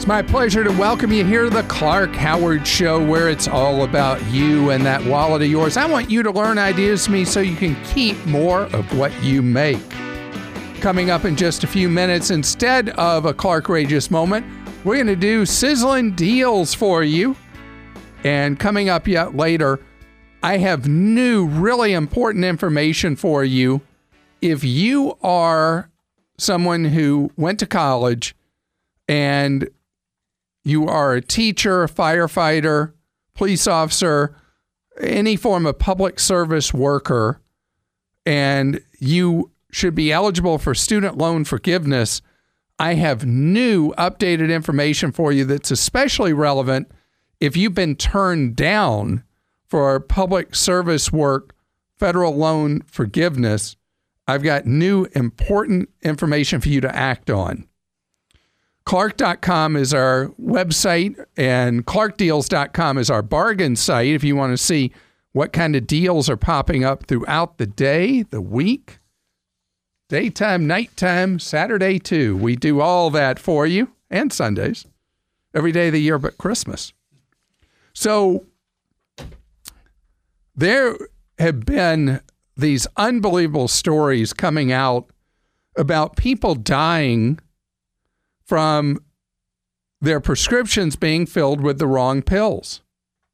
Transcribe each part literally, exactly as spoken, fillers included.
It's my pleasure to welcome you here to the Clark Howard Show, where it's all about you and that wallet of yours. I want you to learn ideas from me so you can keep more of what you make. Coming up in just a few minutes, instead of a Clarkrageous moment, we're going to do sizzling deals for you. And coming up yet later, I have new, really important information for you. If you are someone who went to college and you are a teacher, a firefighter, police officer, any form of public service worker, and you should be eligible for student loan forgiveness, I have new updated information for you that's especially relevant if you've been turned down for public service work, federal loan forgiveness. I've got new important information for you to act on. Clark dot com is our website, and Clark Deals dot com is our bargain site if you want to see what kind of deals are popping up throughout the day, the week, daytime, nighttime, Saturday too. We do all that for you, and Sundays, every day of the year but Christmas. So there have been these unbelievable stories coming out about people dying from their prescriptions being filled with the wrong pills.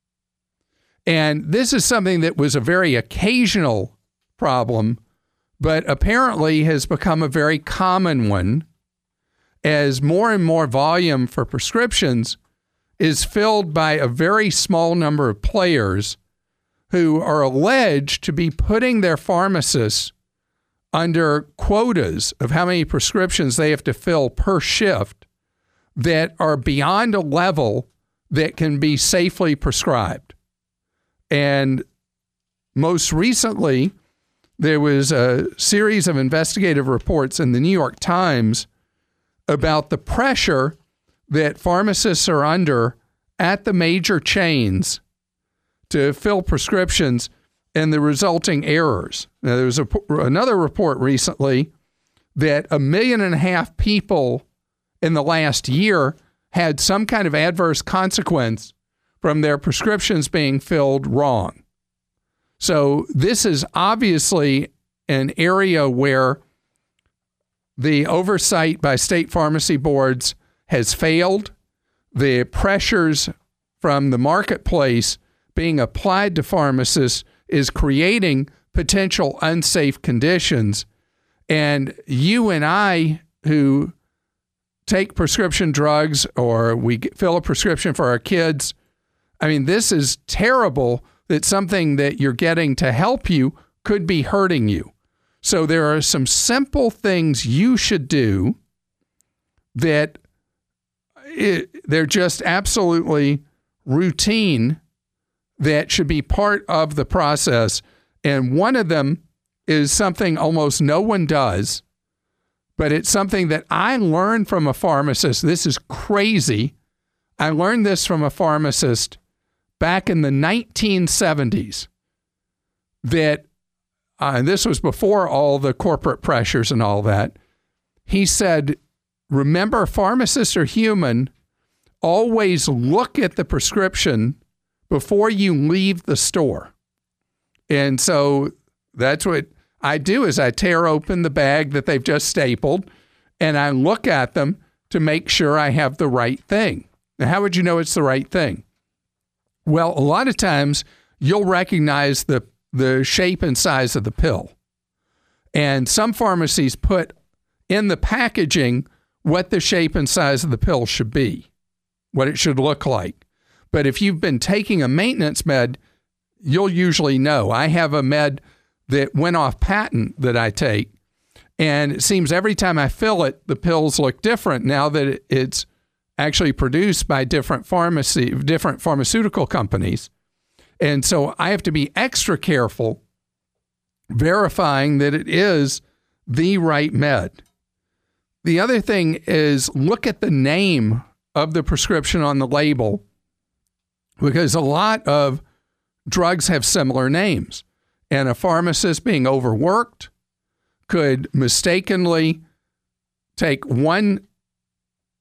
And this is something that was a very occasional problem, but apparently has become a very common one as more and more volume for prescriptions is filled by a very small number of players who are alleged to be putting their pharmacists under quotas of how many prescriptions they have to fill per shift that are beyond a level that can be safely prescribed. And most recently, there was a series of investigative reports in the New York Times about the pressure that pharmacists are under at the major chains to fill prescriptions and the resulting errors. Now, there was a, another report recently that a million and a half people in the last year had some kind of adverse consequence from their prescriptions being filled wrong. So this is obviously an area where the oversight by state pharmacy boards has failed. The pressures from the marketplace being applied to pharmacists is creating potential unsafe conditions. And you and I, who take prescription drugs or we fill a prescription for our kids, I mean, this is terrible that something that you're getting to help you could be hurting you. So there are some simple things you should do that it, they're just absolutely routine that should be part of the process. And one of them is something almost no one does, but it's something that I learned from a pharmacist. This is crazy. I learned this from a pharmacist back in the nineteen seventies that, uh, and this was before all the corporate pressures and all that. He said, remember, pharmacists are human. Always look at the prescription before you leave the store. And so that's what I do is I tear open the bag that they've just stapled and I look at them to make sure I have the right thing. Now, how would you know it's the right thing? Well, a lot of times you'll recognize the, the shape and size of the pill. And some pharmacies put in the packaging what the shape and size of the pill should be, what it should look like. But if you've been taking a maintenance med, you'll usually know. I have a med that went off patent that I take, and it seems every time I fill it, the pills look different now that it's actually produced by different pharmacy, different pharmaceutical companies. And so I have to be extra careful verifying that it is the right med. The other thing is look at the name of the prescription on the label, because a lot of drugs have similar names, and a pharmacist being overworked could mistakenly take one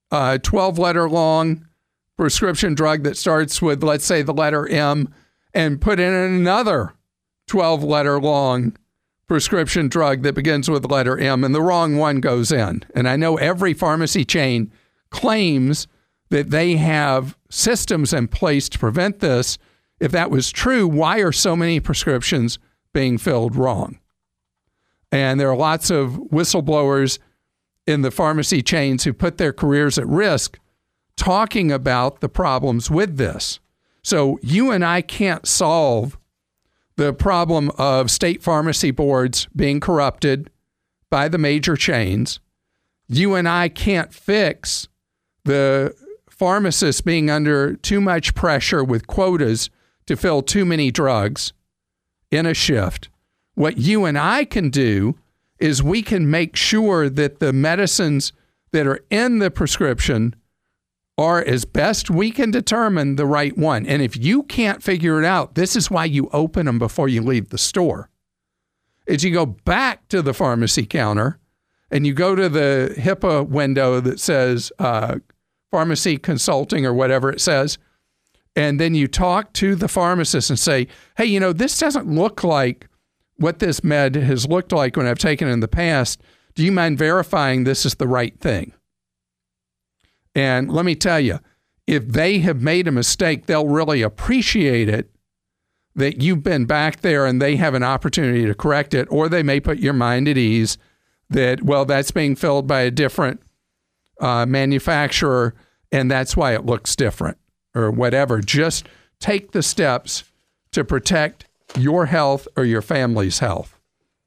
a twelve-letter long prescription drug that starts with, let's say, the letter M, and put in another twelve-letter long prescription drug that begins with the letter M, and the wrong one goes in. And I know every pharmacy chain claims that they have systems in place to prevent this. If that was true, why are so many prescriptions being filled wrong? And there are lots of whistleblowers in the pharmacy chains who put their careers at risk talking about the problems with this. So you and I can't solve the problem of state pharmacy boards being corrupted by the major chains. You and I can't fix the pharmacists being under too much pressure with quotas to fill too many drugs in a shift. What you and I can do is we can make sure that the medicines that are in the prescription are, as best we can determine, the right one. And if you can't figure it out, this is why you open them before you leave the store. Is you go back to the pharmacy counter and you go to the HIPAA window that says uh, pharmacy consulting or whatever it says, and then you talk to the pharmacist and say, hey, you know, this doesn't look like what this med has looked like when I've taken it in the past. Do you mind verifying this is the right thing? And let me tell you, if they have made a mistake, they'll really appreciate it that you've been back there and they have an opportunity to correct it, or they may put your mind at ease that, well, that's being filled by a different uh, manufacturer and that's why it looks different or whatever. Just take the steps to protect your health or your family's health.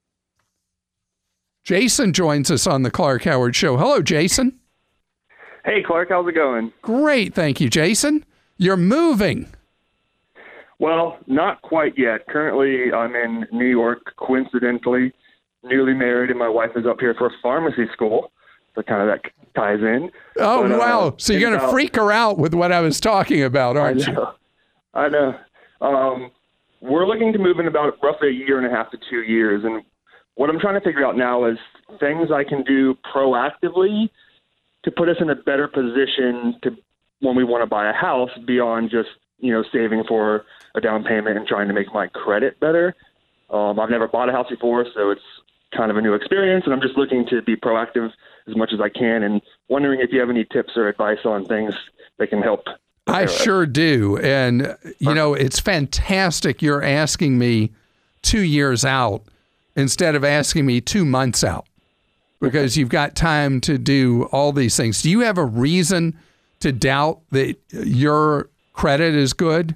Jason joins us on the Clark Howard Show. Hello, Jason. Hey, Clark, how's it going? Great, thank you, Jason. You're moving. Well, not quite yet. Currently, I'm in New York, coincidentally, newly married, and my wife is up here for pharmacy school. So kind of that ties in. Oh, but, wow. Uh, so you're going to about, freak her out with what I was talking about, aren't I know, you? I know. Um, we're looking to move in about roughly a year and a half to two years. And what I'm trying to figure out now is things I can do proactively to put us in a better position to when we want to buy a house beyond just, you know, saving for a down payment and trying to make my credit better. Um, I've never bought a house before, so it's kind of a new experience, and I'm just looking to be proactive as much as I can and wondering if you have any tips or advice on things that can help. I sure do. And, you know, it's fantastic you're asking me two years out instead of asking me two months out, because you've got time to do all these things. Do you have a reason to doubt that your credit is good?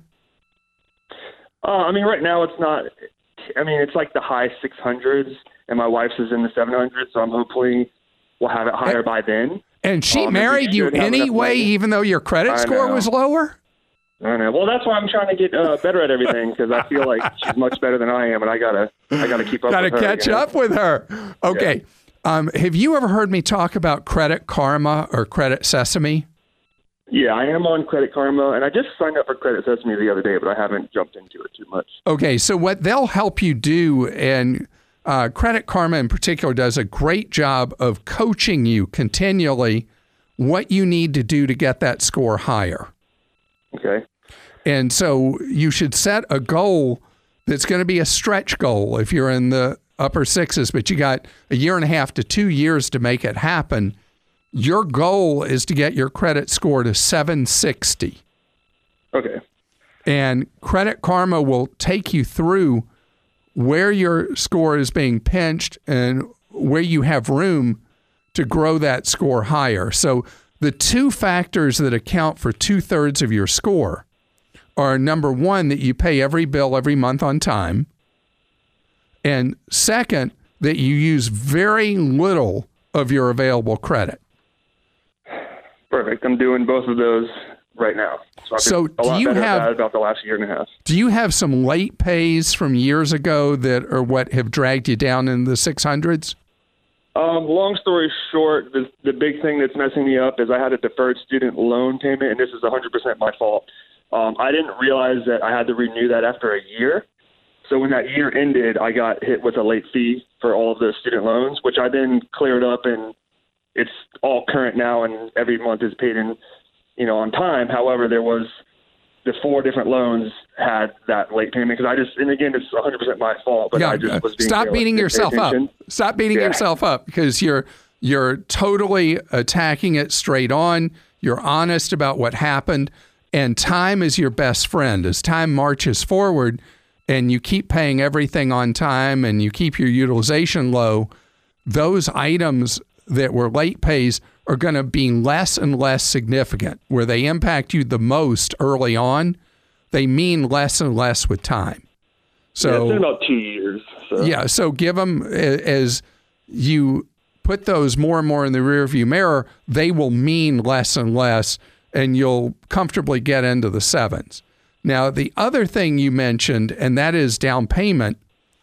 Uh, I mean, right now it's not. I mean, it's like the high six hundreds, and my wife's is in the seven hundreds, so I'm hopefully we'll have it higher and, by then. And she um, married you anyway, even though your credit I score know. was lower? I know. Well, that's why I'm trying to get uh, better at everything, because I feel like she's much better than I am, and I gotta, I gotta keep up. Gotta with her. catch again. up with her. Okay. Yeah. Um, have you ever heard me talk about Credit Karma or Credit Sesame? Yeah, I am on Credit Karma, and I just signed up for Credit Sesame the other day, but I haven't jumped into it too much. Okay, so what they'll help you do, and uh, Credit Karma in particular does a great job of coaching you continually what you need to do to get that score higher. Okay. And so you should set a goal that's going to be a stretch goal if you're in the upper sixes, but you got a year and a half to two years to make it happen. Your goal is to get your credit score to seven sixty. Okay. And Credit Karma will take you through where your score is being pinched and where you have room to grow that score higher. So the two factors that account for two-thirds of your score are, number one, that you pay every bill every month on time, and second, that you use very little of your available credit. Perfect. I'm doing both of those right now. So, so a lot do you better have about the last year and a half. Do you have some late pays from years ago that are what have dragged you down in the six hundreds? Um, long story short, the, the big thing that's messing me up is I had a deferred student loan payment, and this is one hundred percent my fault. Um, I didn't realize that I had to renew that after a year. So when that year ended, I got hit with a late fee for all of the student loans, which I then cleared up and it's all current now and every month is paid in, you know, on time. However, there was the four different loans had that late payment because I just, and again, it's one hundred percent my fault, but yeah, I just was being stop beating yourself up. Stop beating yeah. yourself up because you're you're totally attacking it straight on. You're honest about what happened, and time is your best friend. As time marches forward, and you keep paying everything on time, and you keep your utilization low, those items that were late pays are going to be less and less significant. Where they impact you the most early on, they mean less and less with time. So yeah, it's been about two years. So. Yeah, so give them, as you put those more and more in the rearview mirror, they will mean less and less, and you'll comfortably get into the sevens. Now, the other thing you mentioned, and that is down payment,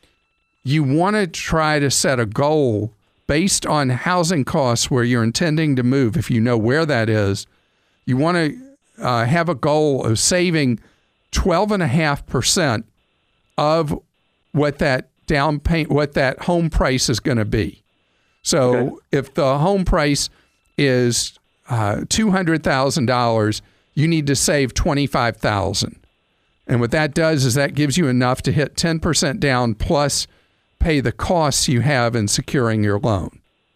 you want to try to set a goal based on housing costs where you're intending to move. If you know where that is, you want to uh, have a goal of saving twelve point five percent of what that down pay, what that home price is going to be. So okay. if the home price is uh, two hundred thousand dollars, you need to save twenty-five thousand dollars. And what that does is that gives you enough to hit ten percent down plus pay the costs you have in securing your loan.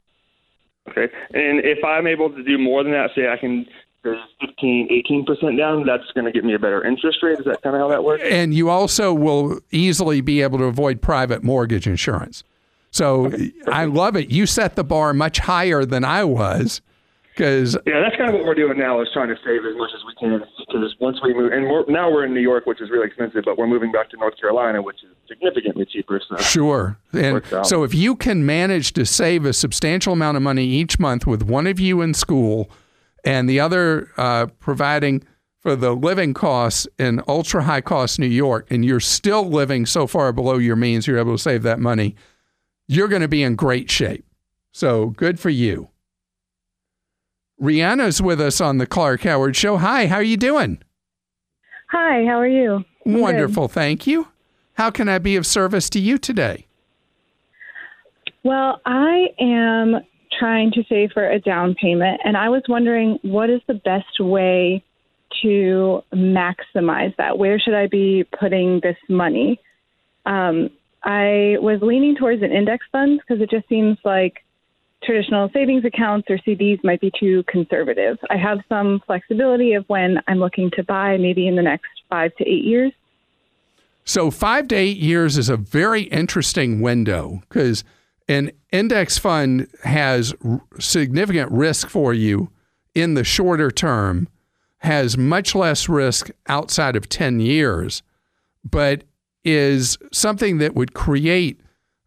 Okay. And if I'm able to do more than that, say I can go fifteen, eighteen percent down, that's going to get me a better interest rate. Is that kind of how that works? And you also will easily be able to avoid private mortgage insurance. So okay, I love it. You set the bar much higher than I was. Cause, yeah, that's kind of what we're doing now is trying to save as much as we can. Because once we move, and we're, now we're in New York, which is really expensive, but we're moving back to North Carolina, which is significantly cheaper. So sure. And so if you can manage to save a substantial amount of money each month with one of you in school and the other uh, providing for the living costs in ultra high cost New York, and you're still living so far below your means, you're able to save that money, you're going to be in great shape. So good for you. Rihanna's with us on the Clark Howard Show. Hi, how are you doing? Hi, how are you? I'm Wonderful, good. Thank you. How can I be of service to you today? Well, I am trying to save for a down payment, and I was wondering what is the best way to maximize that? Where should I be putting this money? Um, I was leaning towards an index fund because it just seems like traditional savings accounts or C Ds might be too conservative. I have some flexibility of when I'm looking to buy, maybe in the next five to eight years. So five to eight years is a very interesting window because an index fund has r- significant risk for you in the shorter term, has much less risk outside of ten years, but is something that would create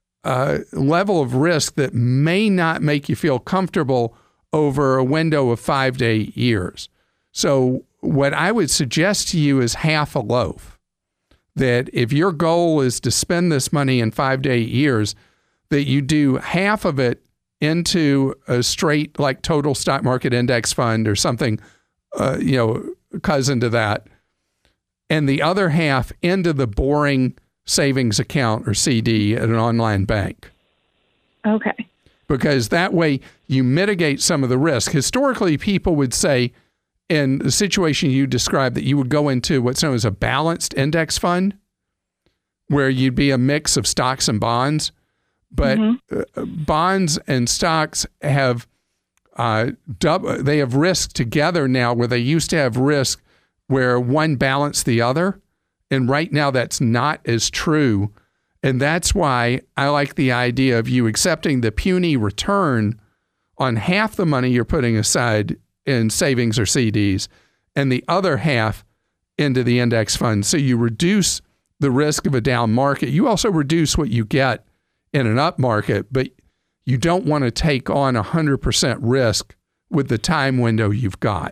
a level of risk that may not make you feel comfortable over a window of five to eight years. So what I would suggest to you is half a loaf. That if your goal is to spend this money in five to eight years, that you do half of it into a straight like total stock market index fund or something, uh, you know, cousin to that, and the other half into the boring savings account or C D at an online bank. Okay. Because that way you mitigate some of the risk. Historically, people would say in the situation you described that you would go into what's known as a balanced index fund where you'd be a mix of stocks and bonds. But mm-hmm. uh, bonds and stocks have uh, dub- they have risk together now where they used to have risk where one balanced the other. And right now that's not as true. And that's why I like the idea of you accepting the puny return on half the money you're putting aside in savings or C Ds and the other half into the index fund. So you reduce the risk of a down market. You also reduce what you get in an up market, but you don't want to take on one hundred percent risk with the time window you've got.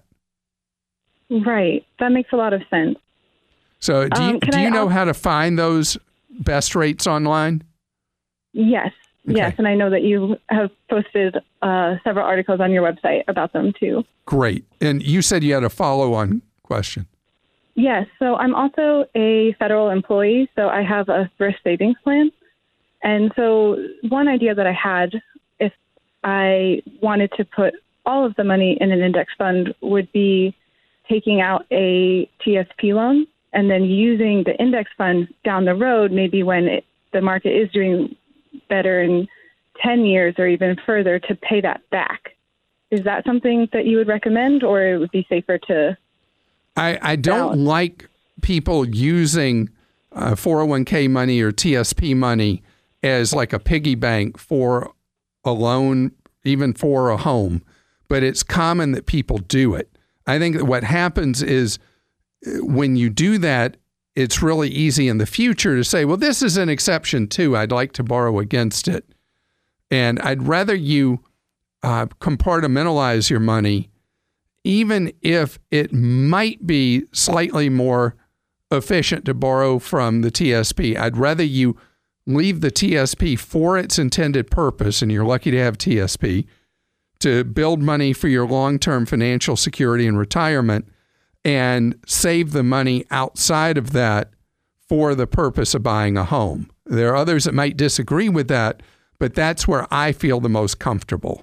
Right. That makes a lot of sense. So do you, um, do you I know also- how to find those best rates online? Yes. Okay. Yes. And I know that you have posted uh, several articles on your website about them too. Great. And you said you had a follow-on question. Yes. So I'm also a federal employee, so I have a thrift savings plan. And so one idea that I had, if I wanted to put all of the money in an index fund would be taking out a T S P loan and then using the index fund down the road, maybe when it, the market is doing better in ten years or even further, to pay that back. Is that something that you would recommend, or it would be safer to? I, I don't balance? like people using uh, four oh one k money or T S P money as like a piggy bank for a loan, even for a home. But it's common that people do it. I think that what happens is when you do that, it's really easy in the future to say, well, this is an exception too. I'd like to borrow against it. And I'd rather you uh, compartmentalize your money, even if it might be slightly more efficient to borrow from the T S P. I'd rather you leave the T S P for its intended purpose, and you're lucky to have T S P, to build money for your long-term financial security and retirement, and save the money outside of that for the purpose of buying a home. There are others that might disagree with that, but that's where I feel the most comfortable.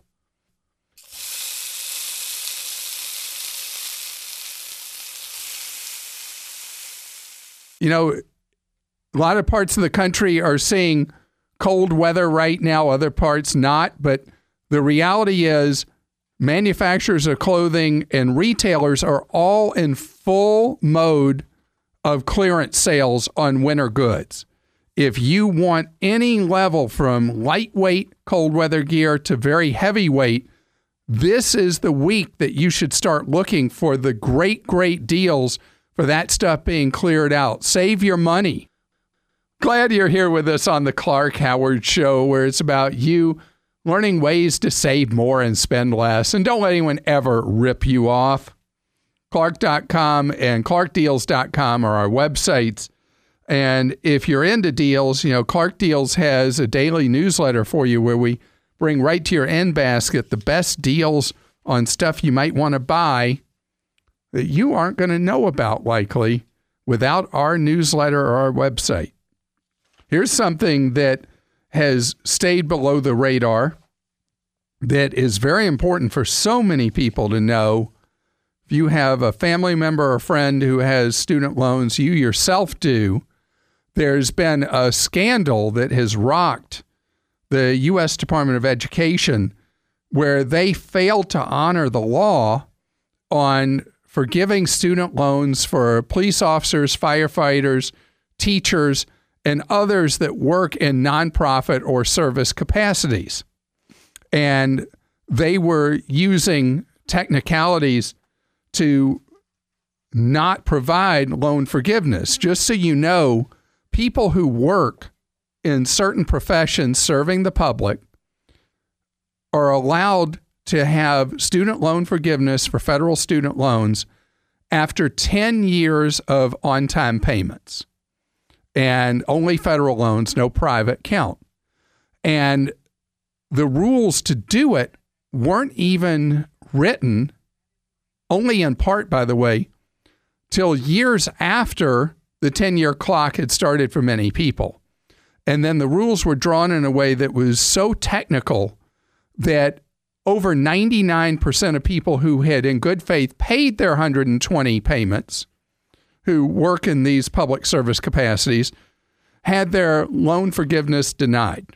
You know, a lot of parts of the country are seeing cold weather right now, other parts not, but the reality is manufacturers of clothing and retailers are all in full mode of clearance sales on winter goods. If you want any level from lightweight cold weather gear to very heavyweight, this is the week that you should start looking for the great, great deals for that stuff being cleared out. Save your money. Glad you're here with us on the Clark Howard Show, where it's about you learning ways to save more and spend less. And don't let anyone ever rip you off. Clark dot com and Clark Deals dot com are our websites. And if you're into deals, you know, Clark Deals has a daily newsletter for you where we bring right to your end basket the best deals on stuff you might want to buy that you aren't going to know about likely without our newsletter or our website. Here's something that has stayed below the radar that is very important for so many people to know. If you have a family member or friend who has student loans, you yourself do, there's been a scandal that has rocked the U S Department of Education where they failed to honor the law on forgiving student loans for police officers, firefighters, teachers, and others that work in nonprofit or service capacities. And they were using technicalities to not provide loan forgiveness. Just so you know, people who work in certain professions serving the public are allowed to have student loan forgiveness for federal student loans after ten years of on-time payments. And only federal loans, no private, count. And the rules to do it weren't even written, only in part, by the way, till years after the ten-year clock had started for many people. And then the rules were drawn in a way that was so technical that over ninety-nine percent of people who had in good faith paid their one hundred twenty payments, who work in these public service capacities, had their loan forgiveness denied.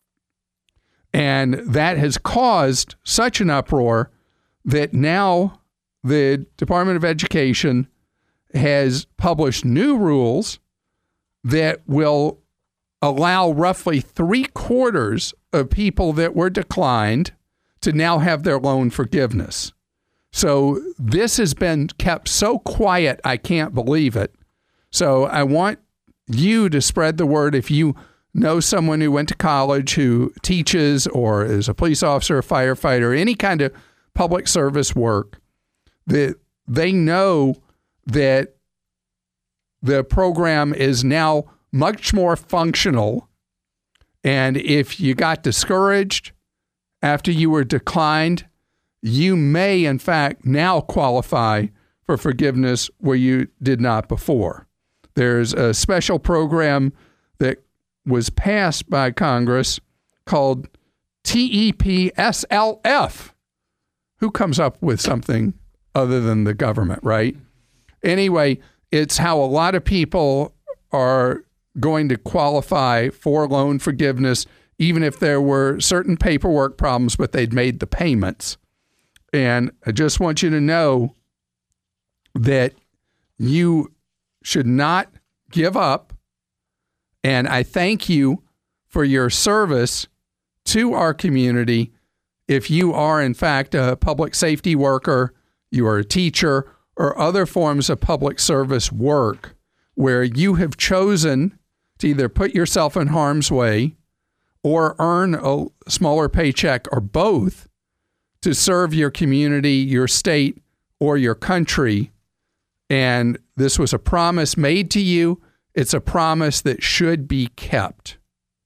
And that has caused such an uproar that now the Department of Education has published new rules that will allow roughly three quarters of people that were declined to now have their loan forgiveness. So this has been kept so quiet, I can't believe it. So I want you to spread the word. If you know someone who went to college who teaches or is a police officer, a firefighter, any kind of public service work, that they know that the program is now much more functional. And if you got discouraged after you were declined, you may, in fact, now qualify for forgiveness where you did not before. There's a special program that was passed by Congress called T E P S L F. Who comes up with something other than the government, right? Anyway, it's how a lot of people are going to qualify for loan forgiveness, even if there were certain paperwork problems, but they'd made the payments. And I just want you to know that you should not give up. And I thank you for your service to our community. If you are, in fact, a public safety worker, you are a teacher, or other forms of public service work where you have chosen to either put yourself in harm's way or earn a smaller paycheck or both to serve your community, your state, or your country. And this was a promise made to you. It's a promise that should be kept.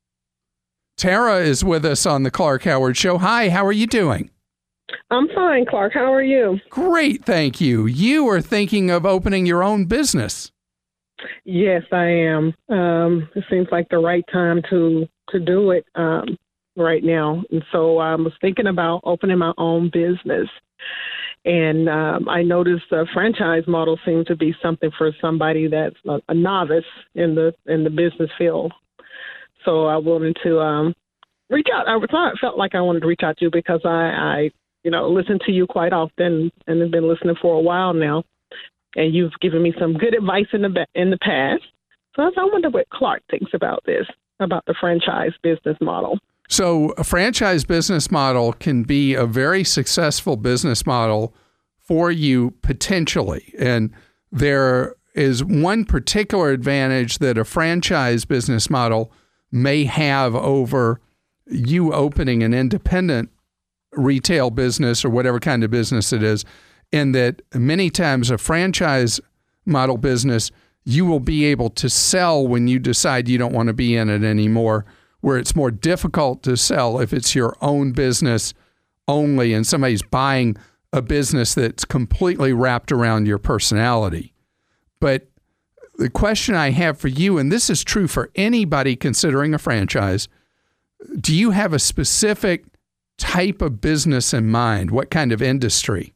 Tara is with us on the Clark Howard Show. Hi, how are you doing? I'm fine, Clark. How are you? Great, thank you. You are thinking of opening your own business. Yes, I am. Um, it seems like the right time to, to do it um, right now. And so I was thinking about opening my own business. And um, I noticed the franchise model seemed to be something for somebody that's a, a novice in the in the business field. So I wanted to um, reach out. I thought, felt like I wanted to reach out to you because I, I, you know, listen to you quite often and have been listening for a while now. And you've given me some good advice in the in the past. So I wonder what Clark thinks about this, about the franchise business model. So a franchise business model can be a very successful business model for you potentially. And there is one particular advantage that a franchise business model may have over you opening an independent retail business or whatever kind of business it is, in that many times a franchise model business, you will be able to sell when you decide you don't want to be in it anymore, where it's more difficult to sell if it's your own business only and somebody's buying a business that's completely wrapped around your personality. But the question I have for you, and this is true for anybody considering a franchise, do you have a specific type of business in mind? What kind of industry?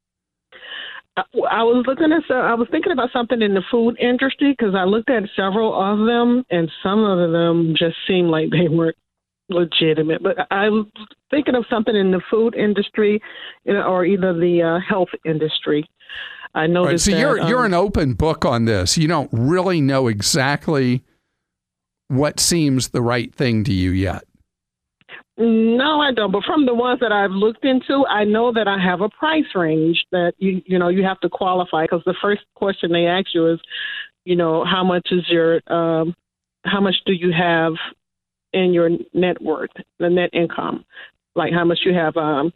I was looking at, I was thinking about something in the food industry because I looked at several of them and some of them just seemed like they weren't legitimate. But I was thinking of something in the food industry, you know, or either the uh, health industry. I noticed. Right, so that, you're um, you're an open book on this. You don't really know exactly what seems the right thing to you yet. No, I don't. But from the ones that I've looked into, I know that I have a price range that you you know you have to qualify because the first question they ask you is, you know, how much is your um, how much do you have in your net worth, the net income, like how much you have um,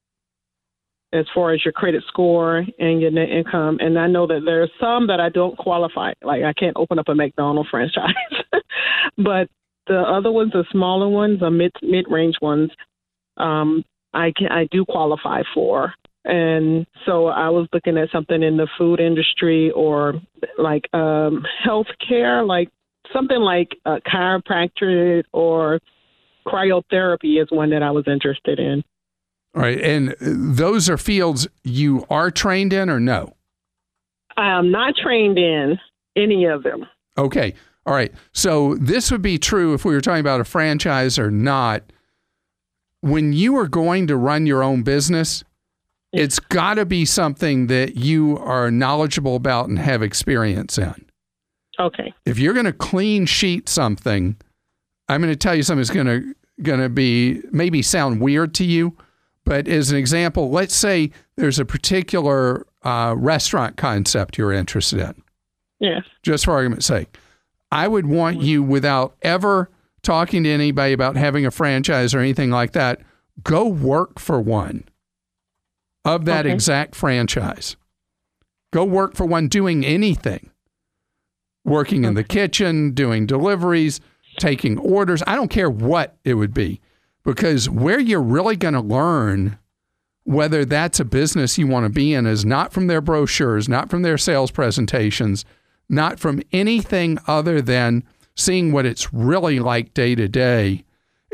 as far as your credit score and your net income. And I know that there are some that I don't qualify. Like I can't open up a McDonald's franchise, but the other ones, the smaller ones, the mid mid range ones, um, I can I do qualify for. And so I was looking at something in the food industry or like um, healthcare, like something like a chiropractor or cryotherapy is one that I was interested in. All right, and those are fields you are trained in, or no? I am not trained in any of them. Okay. All right. So this would be true if we were talking about a franchise or not. When you are going to run your own business, it's got to be something that you are knowledgeable about and have experience in. Okay. If you're going to clean sheet something, I'm going to tell you something that's going to going to be maybe sound weird to you, but as an example, let's say there's a particular uh, restaurant concept you're interested in. Yes. Just for argument's sake. I would want you, without ever talking to anybody about having a franchise or anything like that, go work for one of that okay. exact franchise. Go work for one doing anything. Working okay. in the kitchen, doing deliveries, taking orders. I don't care what it would be, because where you're really going to learn whether that's a business you want to be in is not from their brochures, not from their sales presentations, not from anything other than seeing what it's really like day to day.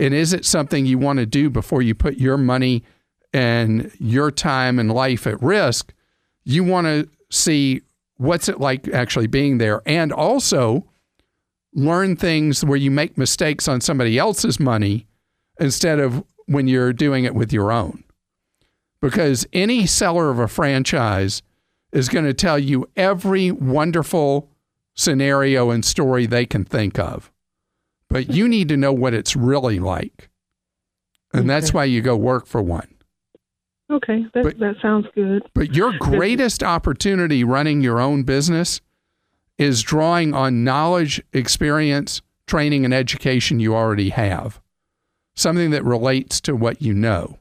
And is it something you want to do before you put your money and your time and life at risk? You want to see what's it like actually being there, and also learn things where you make mistakes on somebody else's money instead of when you're doing it with your own. Because any seller of a franchise is going to tell you every wonderful scenario and story they can think of. But you need to know what it's really like. And okay. That's why you go work for one. Okay, that, but, that sounds good. But your greatest opportunity running your own business is drawing on knowledge, experience, training, and education you already have. Something that relates to what you know.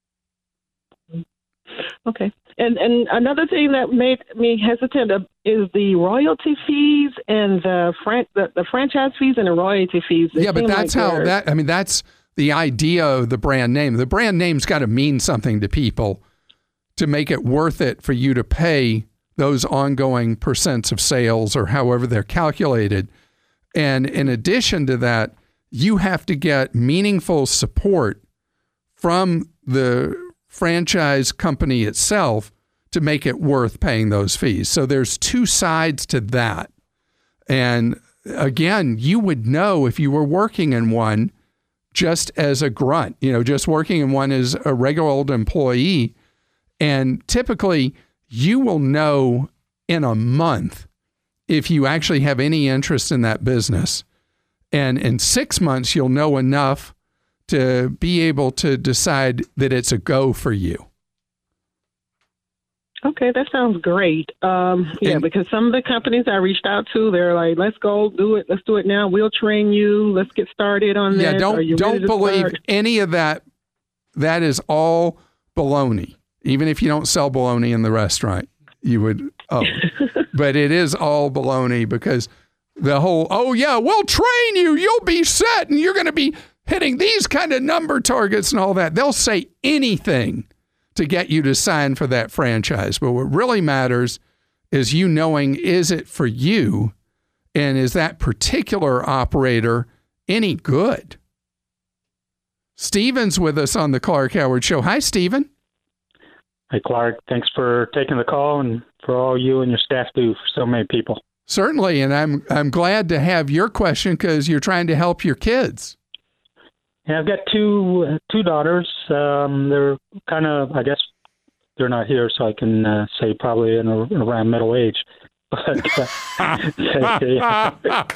Okay. And and another thing that made me hesitant is the royalty fees and the fran- the, the franchise fees and the royalty fees. They yeah, but that's like how that, I mean, that's the idea of the brand name. The brand name's got to mean something to people to make it worth it for you to pay those ongoing percents of sales or however they're calculated. And in addition to that, you have to get meaningful support from the franchise company itself to make it worth paying those fees. So there's two sides to that. And again, you would know if you were working in one just as a grunt, you know, just working in one as a regular old employee. And typically you will know in a month if you actually have any interest in that business. And in six months, you'll know enough to be able to decide that it's a go for you. Okay, that sounds great. Um, yeah, and, because some of the companies I reached out to, they're like, "Let's go do it. Let's do it now. We'll train you. Let's get started on yeah, this." Yeah, don't don't believe start? any of that. That is all baloney. Even if you don't sell bologna in the restaurant, you would. Oh, but it is all baloney because the whole, oh yeah, we'll train you. You'll be set, and you're going to be hitting these kind of number targets and all that. They'll say anything to get you to sign for that franchise. But what really matters is you knowing, is it for you? And is that particular operator any good? Stephen's with us on the Clark Howard Show. Hi, Stephen. Hey, Clark. Thanks for taking the call and for all you and your staff do for so many people. Certainly. And I'm I'm glad to have your question because you're trying to help your kids. Yeah, I've got two uh, two daughters. Um, they're kind of, I guess, they're not here, so I can uh, say probably in a, around middle age. But, uh, they, uh,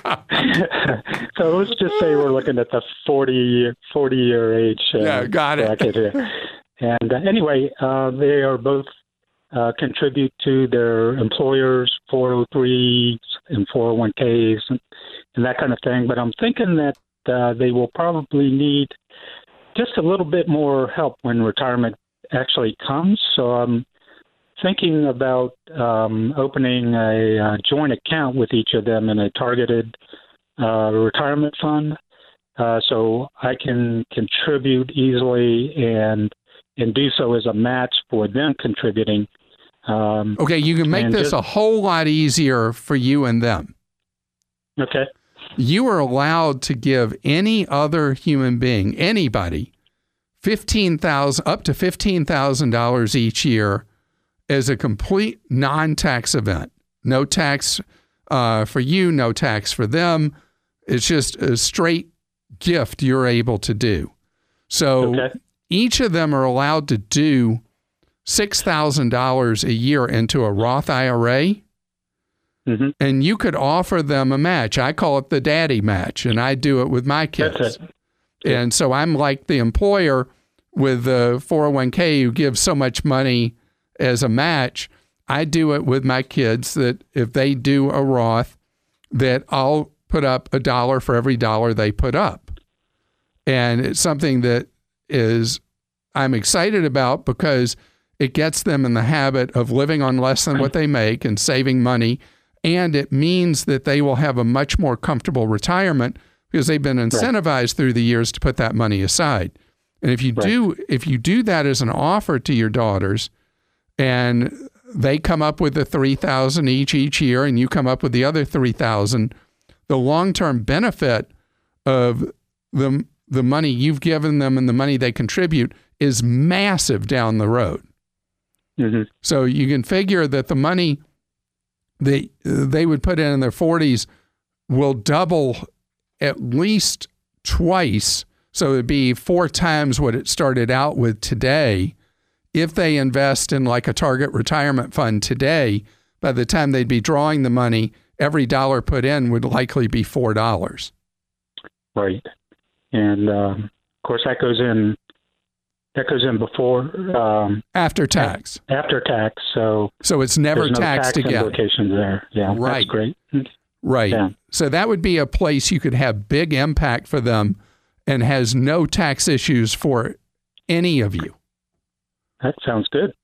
so let's just say we're looking at the forty, forty year age uh, yeah, got it. bracket here. And uh, anyway, uh, they are both uh, contribute to their employers' four oh threes and four oh one k's and, and that kind of thing. But I'm thinking that Uh, they will probably need just a little bit more help when retirement actually comes. So I'm thinking about um, opening a, a joint account with each of them in a targeted uh, retirement fund, uh, so I can contribute easily and and do so as a match for them contributing. Um, okay, you can make this just, a whole lot easier for you and them. Okay. You are allowed to give any other human being, anybody, fifteen thousand up to fifteen thousand dollars each year as a complete non-tax event. No tax uh, for you, no tax for them. It's just a straight gift you're able to do. So okay. Each of them are allowed to do six thousand dollars a year into a Roth I R A. Mm-hmm. And you could offer them a match. I call it the daddy match, and I do it with my kids. That's it. And so I'm like the employer with the four oh one k who gives so much money as a match. I do it with my kids that if they do a Roth, that I'll put up a dollar for every dollar they put up. And it's something that is I'm excited about because it gets them in the habit of living on less than what they make and saving money. And it means that they will have a much more comfortable retirement because they've been incentivized right. through the years to put that money aside. And if you right. do, if you do that as an offer to your daughters, and they come up with the three thousand each each year, and you come up with the other three thousand, the long-term benefit of the the money you've given them and the money they contribute is massive down the road. Mm-hmm. So you can figure that the money that they would put in in their forties will double at least twice. So it'd be four times what it started out with today. If they invest in like a target retirement fund today, by the time they'd be drawing the money, every dollar put in would likely be four dollars. Right. And um, of course that goes in, that goes in before, um, After tax. After tax. So, So it's never there's no taxed tax again. implications there. Yeah. Right. That's great. Right. Yeah. So that would be a place you could have big impact for them and has no tax issues for any of you. That sounds good.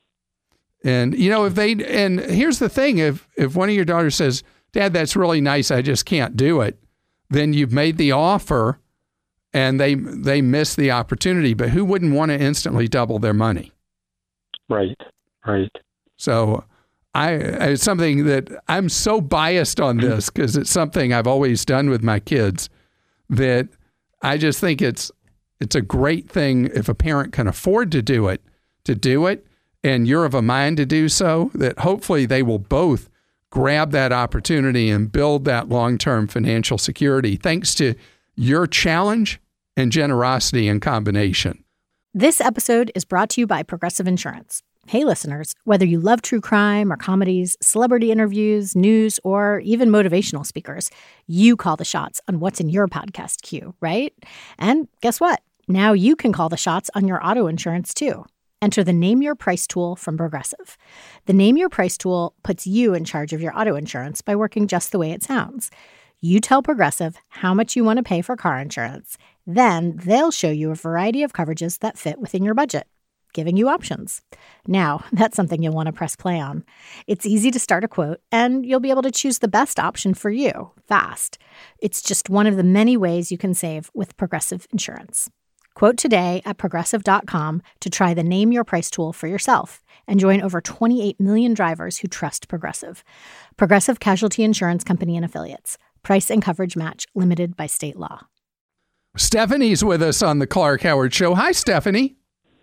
And, you know, if they, and here's the thing, if, if one of your daughters says, Dad, that's really nice, I just can't do it, then you've made the offer and they, they miss the opportunity. But who wouldn't want to instantly double their money? Right. Right. So I, it's something that I'm so biased on this because it's something I've always done with my kids that I just think it's, it's a great thing if a parent can afford to do it, to do it. And you're of a mind to do so, that hopefully they will both grab that opportunity and build that long-term financial security thanks to your challenge and generosity in combination. This episode is brought to you by Progressive Insurance. Hey, listeners, whether you love true crime or comedies, celebrity interviews, news, or even motivational speakers, you call the shots on what's in your podcast queue, right? And guess what? Now you can call the shots on your auto insurance, too. Enter the Name Your Price tool from Progressive. The Name Your Price tool puts you in charge of your auto insurance by working just the way it sounds. You tell Progressive how much you want to pay for car insurance. Then they'll show you a variety of coverages that fit within your budget, giving you options. Now, that's something you'll want to press play on. It's easy to start a quote, and you'll be able to choose the best option for you fast. It's just one of the many ways you can save with Progressive Insurance. Quote today at progressive dot com to try the Name Your Price tool for yourself and join over twenty-eight million drivers who trust Progressive. Progressive Casualty Insurance Company and Affiliates. Price and coverage match limited by state law. Stephanie's with us on the Clark Howard Show. Hi, Stephanie.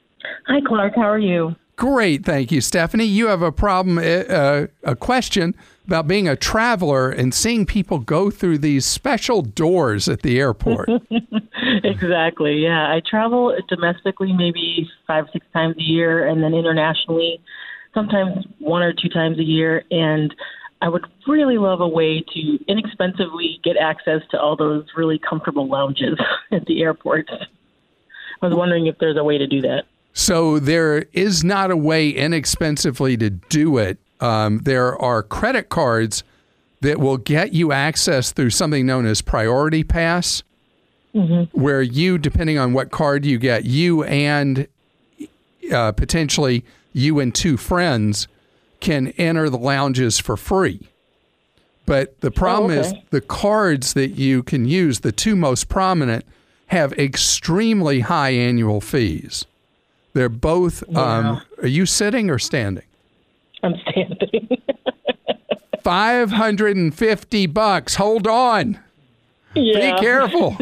Hi, Clark. How are you? Great. Thank you, Stephanie. You have a problem, uh, a question about being a traveler and seeing people go through these special doors at the airport. Exactly. Yeah. I travel domestically maybe five, six times a year, and then internationally sometimes one or two times a year. And I would really love a way to inexpensively get access to all those really comfortable lounges at the airport. I was wondering if there's a way to do that. So there is not a way inexpensively to do it. Um, there are credit cards that will get you access through something known as Priority Pass, mm-hmm. where you, depending on what card you get, you and uh, potentially you and two friends can enter the lounges for free. But the problem oh, okay. is the cards that you can use, the two most prominent, have extremely high annual fees. They're both, yeah. um, are you sitting or standing? I'm standing. five hundred fifty bucks. Hold on. Yeah. Be careful.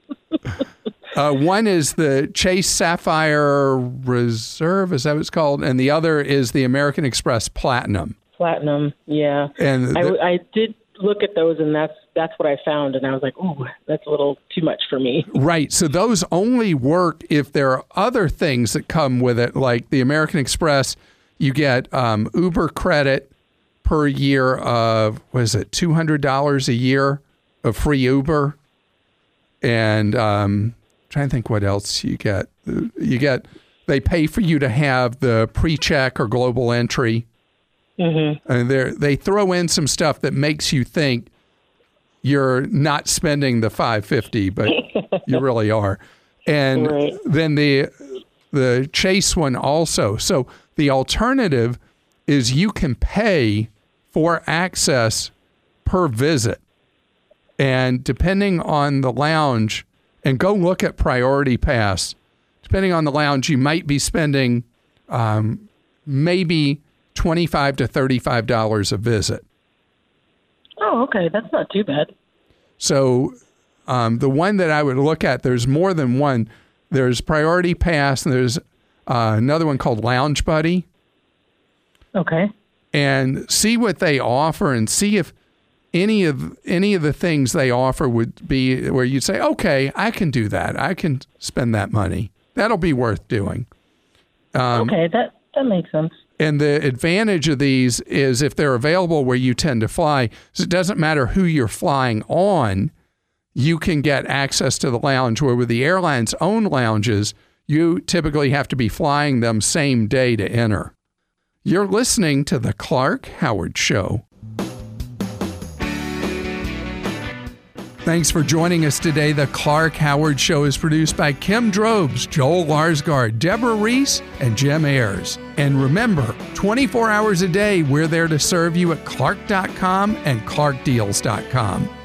uh, one is the Chase Sapphire Reserve, is that what it's called? And the other is the American Express Platinum. Platinum, yeah. And the, I, I did look at those, and that's that's what I found, and I was like, ooh, that's a little too much for me. Right. So those only work if there are other things that come with it, like the American Express. You get um, Uber credit per year of, what is it, two hundred dollars a year of free Uber. And um, I'm trying to think what else you get. You get, they pay for you to have the pre-check or global entry. Mm-hmm. And they they throw in some stuff that makes you think you're not spending the five hundred fifty dollars, but you really are. And right. then the the Chase one also. So the alternative is you can pay for access per visit. And depending on the lounge, and go look at Priority Pass, depending on the lounge, you might be spending um, maybe twenty-five to thirty-five dollars a visit. Oh, okay. That's not too bad. So um, the one that I would look at, there's more than one. There's Priority Pass, and there's uh, another one called Lounge Buddy. Okay. And see what they offer, and see if any of any of the things they offer would be where you'd say, okay, I can do that. I can spend that money. That'll be worth doing. Um, okay, that, that makes sense. And the advantage of these is if they're available where you tend to fly, so it doesn't matter who you're flying on, you can get access to the lounge, where with the airline's own lounges, you typically have to be flying them same day to enter. You're listening to The Clark Howard Show. Thanks for joining us today. The Clark Howard Show is produced by Kim Drobes, Joel Larsgaard, Deborah Reese, and Jim Ayers. And remember, twenty-four hours a day, we're there to serve you at clark dot com and clark deals dot com.